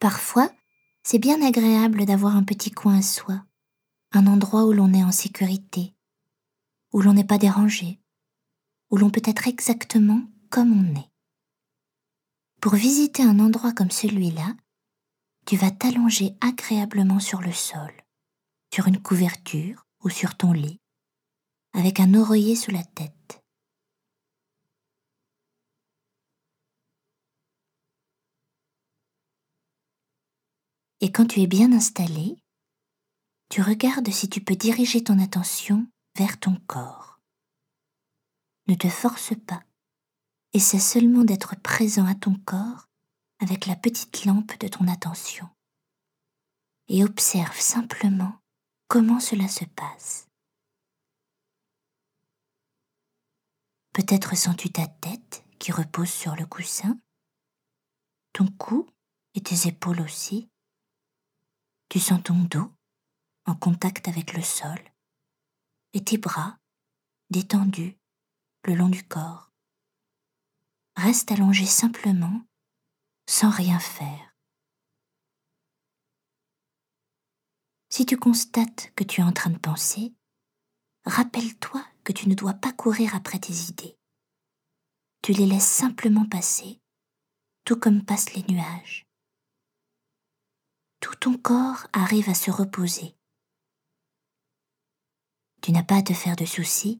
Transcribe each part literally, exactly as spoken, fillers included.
Parfois, c'est bien agréable d'avoir un petit coin à soi, un endroit où l'on est en sécurité, où l'on n'est pas dérangé, où l'on peut être exactement comme on est. Pour visiter un endroit comme celui-là, tu vas t'allonger agréablement sur le sol, sur une couverture ou sur ton lit, avec un oreiller sous la tête. Et quand tu es bien installé, tu regardes si tu peux diriger ton attention vers ton corps. Ne te force pas, essaie seulement d'être présent à ton corps avec la petite lampe de ton attention. Et observe simplement comment cela se passe. Peut-être sens-tu ta tête qui repose sur le coussin, ton cou et tes épaules aussi. Tu sens ton dos en contact avec le sol et tes bras détendus le long du corps. Reste allongé simplement, sans rien faire. Si tu constates que tu es en train de penser, rappelle-toi que tu ne dois pas courir après tes idées. Tu les laisses simplement passer, tout comme passent les nuages. Tout ton corps arrive à se reposer. Tu n'as pas à te faire de soucis,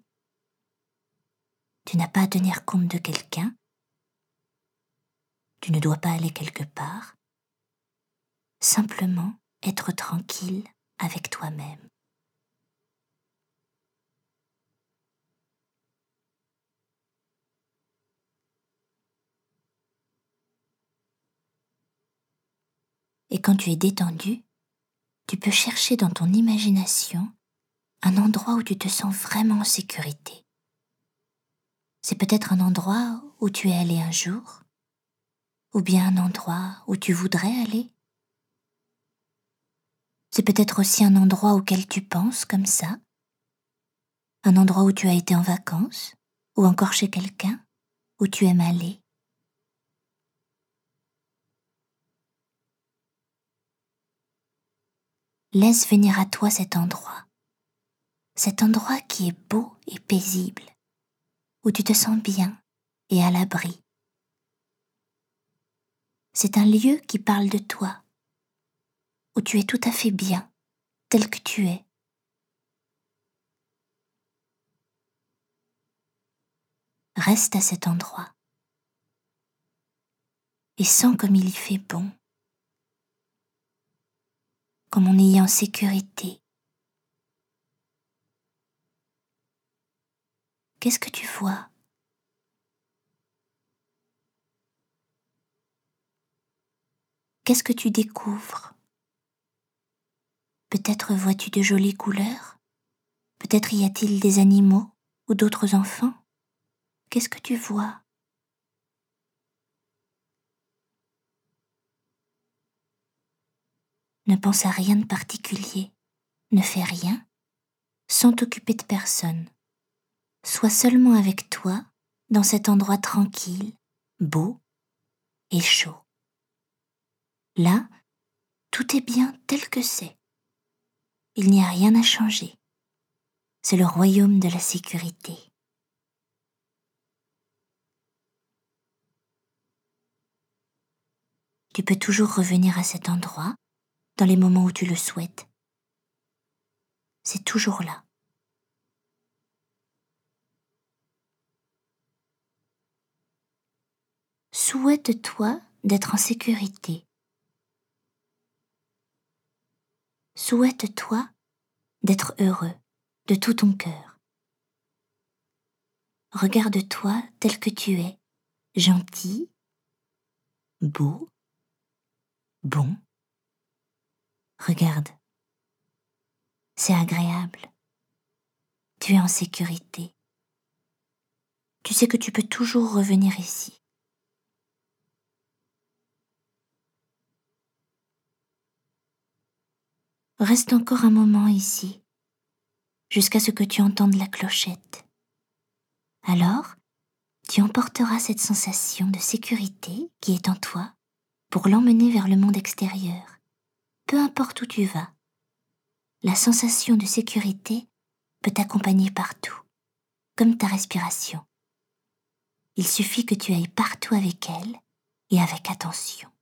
tu n'as pas à tenir compte de quelqu'un, tu ne dois pas aller quelque part, simplement être tranquille avec toi-même. Et quand tu es détendu, tu peux chercher dans ton imagination un endroit où tu te sens vraiment en sécurité. C'est peut-être un endroit où tu es allé un jour, ou bien un endroit où tu voudrais aller. C'est peut-être aussi un endroit auquel tu penses comme ça, un endroit où tu as été en vacances, ou encore chez quelqu'un, où tu aimes aller. Laisse venir à toi cet endroit, cet endroit qui est beau et paisible, où tu te sens bien et à l'abri. C'est un lieu qui parle de toi, où tu es tout à fait bien, tel que tu es. Reste à cet endroit et sens comme il y fait bon, comme on y est en sécurité. Qu'est-ce que tu vois ? Qu'est-ce que tu découvres ? Peut-être vois-tu de jolies couleurs ? Peut-être y a-t-il des animaux ou d'autres enfants ? Qu'est-ce que tu vois ? Ne pense à rien de particulier, ne fais rien, sans t'occuper de personne. Sois seulement avec toi, dans cet endroit tranquille, beau et chaud. Là, tout est bien tel que c'est. Il n'y a rien à changer. C'est le royaume de la sécurité. Tu peux toujours revenir à cet endroit dans les moments où tu le souhaites. C'est toujours là. Souhaite-toi d'être en sécurité. Souhaite-toi d'être heureux de tout ton cœur. Regarde-toi tel que tu es, gentil, beau, bon. Regarde, c'est agréable. Tu es en sécurité. Tu sais que tu peux toujours revenir ici. Reste encore un moment ici, jusqu'à ce que tu entendes la clochette. Alors, tu emporteras cette sensation de sécurité qui est en toi pour l'emmener vers le monde extérieur, peu importe où tu vas. La sensation de sécurité peut t'accompagner partout, comme ta respiration. Il suffit que tu ailles partout avec elle et avec attention.